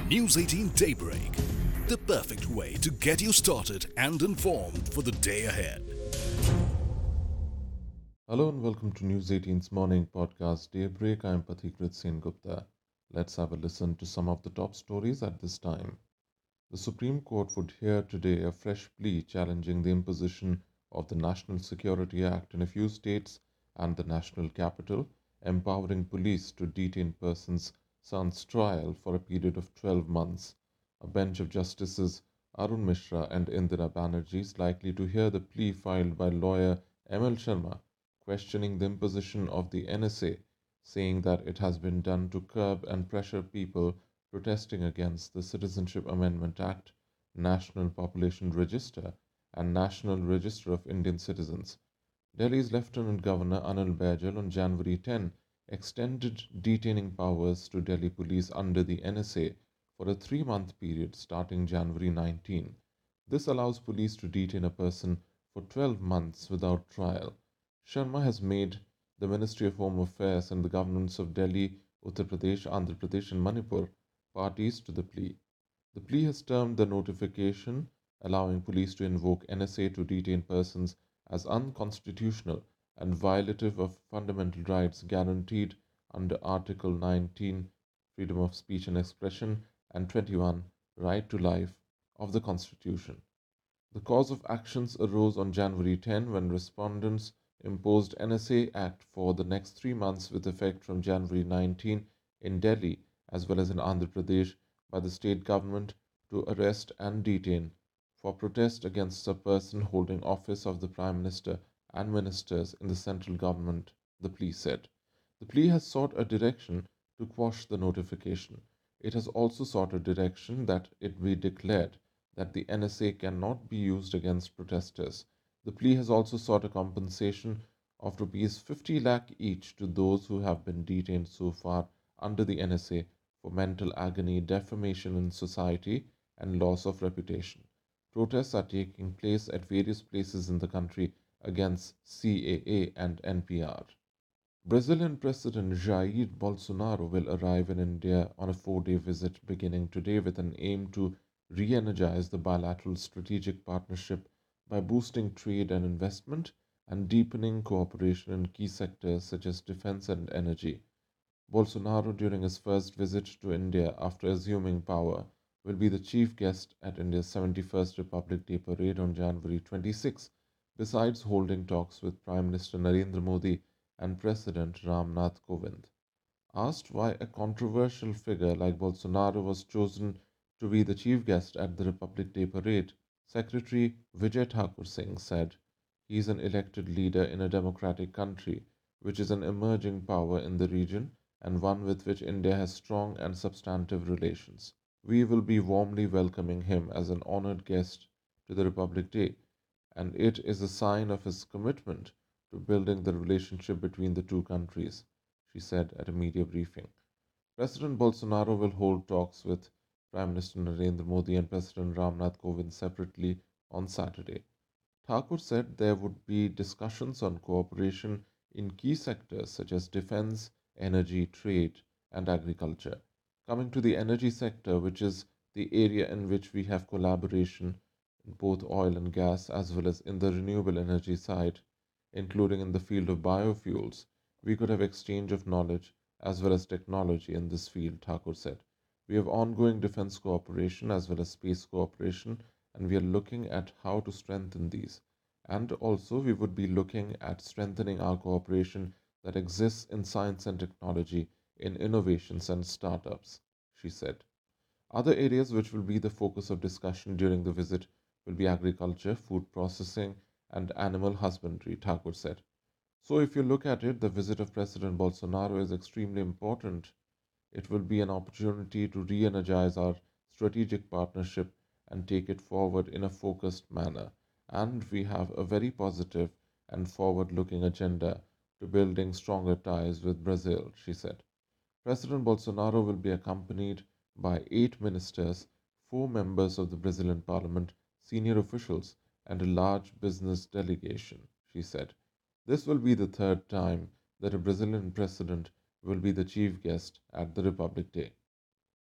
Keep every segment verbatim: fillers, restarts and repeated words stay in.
News eighteen Daybreak, the perfect way to get you started and informed for the day ahead. Hello and welcome to News eighteen's morning podcast Daybreak. I'm Pathikrit Sen Gupta. Let's have a listen to some of the top stories at this time. The Supreme Court would hear today a fresh plea challenging the imposition of the National Security Act in a few states and the national capital, empowering police to detain persons sans trial for a period of twelve months. A bench of Justices Arun Mishra and Indira Banerjee is likely to hear the plea filed by lawyer M L Sharma, questioning the imposition of the N S A, saying that it has been done to curb and pressure people protesting against the Citizenship Amendment Act, National Population Register, and National Register of Indian Citizens. Delhi's Lieutenant Governor Anil Baijal on January tenth extended detaining powers to Delhi police under the N S A for a three month period starting January nineteenth. This allows police to detain a person for twelve months without trial. Sharma has made the Ministry of Home Affairs and the governments of Delhi, Uttar Pradesh, Andhra Pradesh, and Manipur parties to the plea. The plea has termed the notification allowing police to invoke N S A to detain persons as unconstitutional and violative of fundamental rights guaranteed under Article nineteen, freedom of speech and expression, and twenty-one, right to life, of the Constitution. The cause of actions arose on January tenth when respondents imposed N S A Act for the next three months with effect from January nineteenth in Delhi as well as in Andhra Pradesh by the state government to arrest and detain for protest against a person holding office of the Prime Minister and ministers in the central government, the plea said. The plea has sought a direction to quash the notification. It has also sought a direction that it be declared that the N S A cannot be used against protesters. The plea has also sought a compensation of rupees fifty lakh each to those who have been detained so far under the N S A for mental agony, defamation in society, and loss of reputation. Protests are taking place at various places in the country against C A A and N P R. Brazilian President Jair Bolsonaro will arrive in India on a four day visit beginning today with an aim to re energize the bilateral strategic partnership by boosting trade and investment and deepening cooperation in key sectors such as defense and energy. Bolsonaro, during his first visit to India after assuming power, will be the chief guest at India's seventy-first Republic Day parade on January twenty-sixth, besides holding talks with Prime Minister Narendra Modi and President Ram Nath Kovind. Asked why a controversial figure like Bolsonaro was chosen to be the chief guest at the Republic Day parade, Secretary Vijay Thakur Singh said, "He is an elected leader in a democratic country, which is an emerging power in the region and one with which India has strong and substantive relations. We will be warmly welcoming him as an honored guest to the Republic Day, and it is a sign of his commitment to building the relationship between the two countries," she said at a media briefing. President Bolsonaro will hold talks with Prime Minister Narendra Modi and President Ramnath Kovind separately on Saturday. Thakur said there would be discussions on cooperation in key sectors such as defense, energy, trade, and agriculture. Coming to the energy sector, which is the area in which we have collaboration in both oil and gas as well as in the renewable energy side, including in the field of biofuels, we could have exchange of knowledge as well as technology in this field, Thakur said. We have ongoing defense cooperation as well as space cooperation, and we are looking at how to strengthen these. And also, we would be looking at strengthening our cooperation that exists in science and technology, in innovations and startups, she said. Other areas which will be the focus of discussion during the visit will be agriculture, food processing, and animal husbandry, Thakur said. So, if you look at it, the visit of President Bolsonaro is extremely important. It will be an opportunity to re energize our strategic partnership and take it forward in a focused manner. And we have a very positive and forward looking agenda to building stronger ties with Brazil, she said. President Bolsonaro will be accompanied by eight ministers, four members of the Brazilian parliament, senior officials, and a large business delegation, she said. This will be the third time that a Brazilian president will be the chief guest at the Republic Day.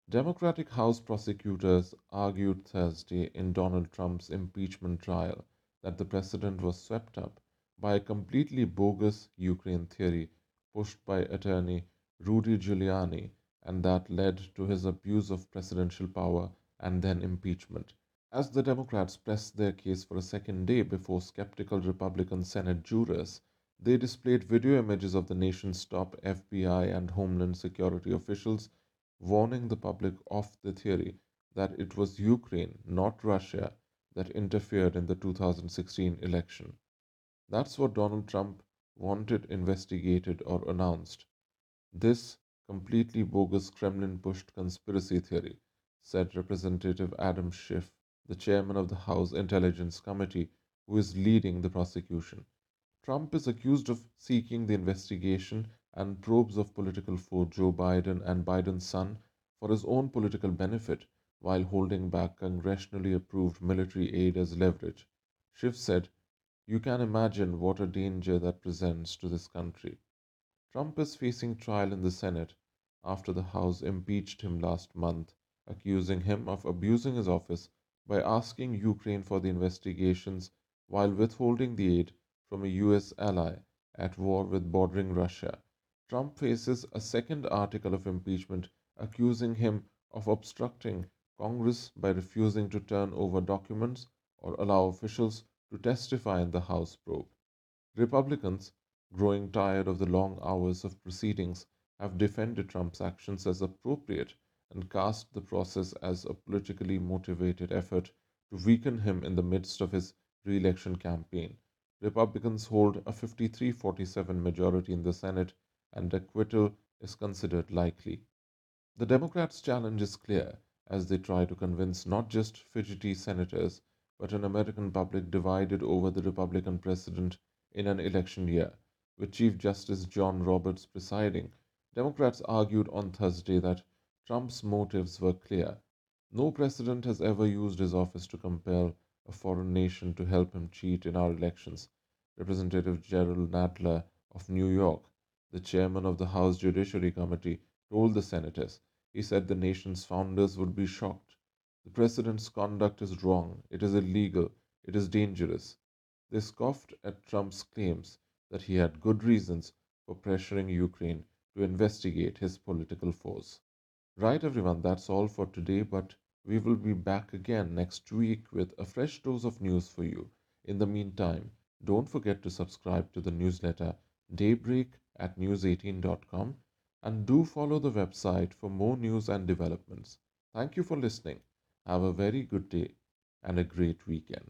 Democratic House prosecutors argued Thursday in Donald Trump's impeachment trial that the president was swept up by a completely bogus Ukraine theory pushed by attorney Rudy Giuliani and that led to his abuse of presidential power and then impeachment. As the Democrats pressed their case for a second day before skeptical Republican Senate jurors, they displayed video images of the nation's top F B I and Homeland Security officials warning the public of the theory that it was Ukraine, not Russia, that interfered in the two thousand sixteen election. That's what Donald Trump wanted investigated or announced. This completely bogus Kremlin pushed conspiracy theory, said Representative Adam Schiff, the chairman of the House Intelligence Committee, who is leading the prosecution. Trump is accused of seeking the investigation and probes of political foe Joe Biden and Biden's son for his own political benefit while holding back congressionally approved military aid as leverage. Schiff said, "You can imagine what a danger that presents to this country." Trump is facing trial in the Senate after the House impeached him last month, accusing him of abusing his office by asking Ukraine for the investigations while withholding the aid from a U S ally at war with bordering Russia. Trump faces a second article of impeachment accusing him of obstructing Congress by refusing to turn over documents or allow officials to testify in the House probe. Republicans, growing tired of the long hours of proceedings, have defended Trump's actions as appropriate and cast the process as a politically motivated effort to weaken him in the midst of his re election campaign. Republicans hold a fifty-three forty-seven majority in the Senate, and acquittal is considered likely. The Democrats' challenge is clear as they try to convince not just fidgety senators, but an American public divided over the Republican president in an election year. With Chief Justice John Roberts presiding, Democrats argued on Thursday that Trump's motives were clear. No president has ever used his office to compel a foreign nation to help him cheat in our elections. Representative Gerald Nadler of New York, the chairman of the House Judiciary Committee, told the senators. He said the nation's founders would be shocked. The president's conduct is wrong, it is illegal, it is dangerous. They scoffed at Trump's claims that he had good reasons for pressuring Ukraine to investigate his political foes. Right, everyone, that's all for today, but we will be back again next week with a fresh dose of news for you. In the meantime, don't forget to subscribe to the newsletter Daybreak at news eighteen dot com and do follow the website for more news and developments. Thank you for listening. Have a very good day and a great weekend.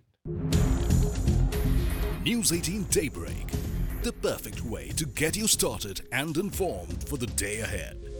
News eighteen Daybreak, the perfect way to get you started and informed for the day ahead.